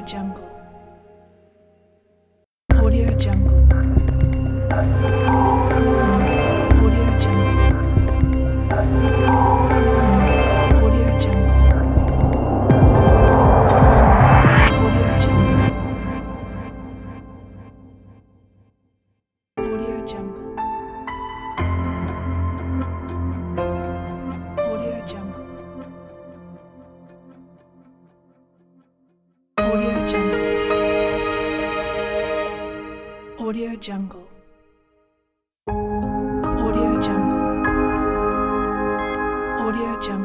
Jungle. Audio Jungle. Audio Jungle. Audio Jungle. Audio Jungle. Audio Jungle. Audio Jungle. Audio Jungle. Audio Jungle. Audio Jungle. Audio Jungle.